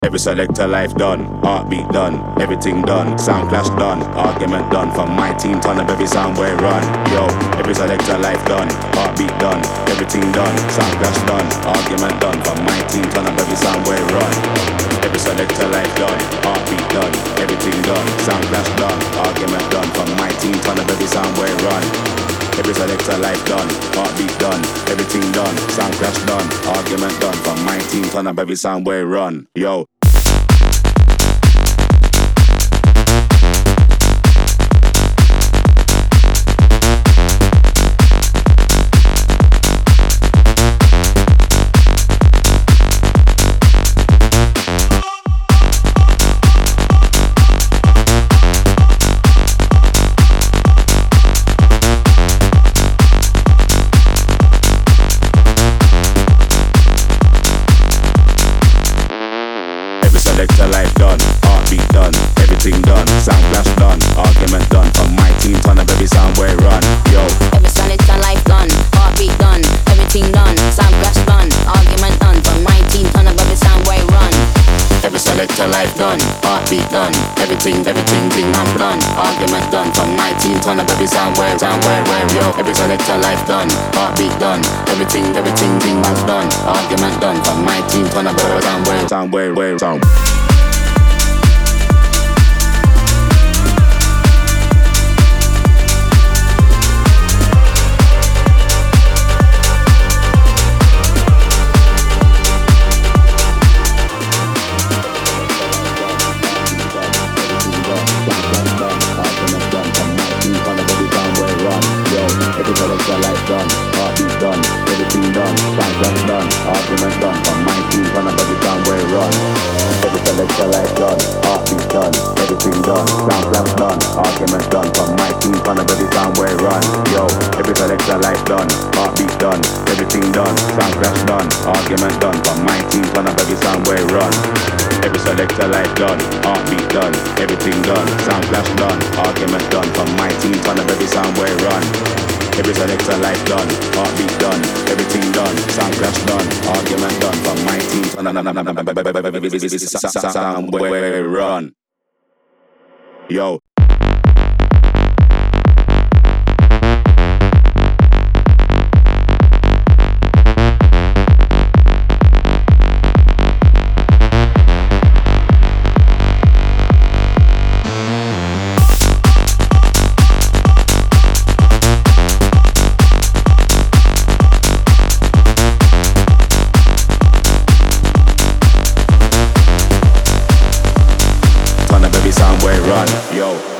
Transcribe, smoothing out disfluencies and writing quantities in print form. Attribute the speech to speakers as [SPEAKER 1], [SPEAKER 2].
[SPEAKER 1] Every selector life done, heartbeat done, everything done, sound clash done, argument done. From my team, turn up every sound where run. Yo, every selector life done, heartbeat done, everything done, sound clash done, argument done. From my team, turn up every sound where run. Every selector life done, heartbeat done, everything done, sound clash done, argument done. From my team, turn up every sound where run. Every selector life done, heartbeat done, everything done, sound clash done, argument done. From my team, turn up every sound where run. Yo. Selector life done, heartbeat done, everything done, sound clash done, argument done. From my team, turn up every sound where run. Yo.
[SPEAKER 2] Every selector life done, heartbeat done, everything done, sound clash done, argument done. From my team, turn up every sound where run. Every selector life done, heartbeat done, everything, thing man done, argument done. From my team, turn up every sound where yo. Every selector life done, heartbeat done, everything, thing man done, argument done. From my team, turn up every sound where sound. Every selector life done, heartbeat done, everything done, sound clash done, argument done. From my team, turn up every sound where run. Every selector life done, heartbeat done, everything done, sound clash done, argument done. From my team, turn up every sound where run. Yo, every selector life done, heartbeat done, everything done, sound clash done, argument done. From my team, turn up every sound where run. Every selector life done, heartbeat done, everything done, sound clash done, argument done. From my team, turn up every sound where run. Every selector life done, heartbeat done, everything done, sound clash done, argument done. From my team, sound where run. Yo. Sound where run, yo.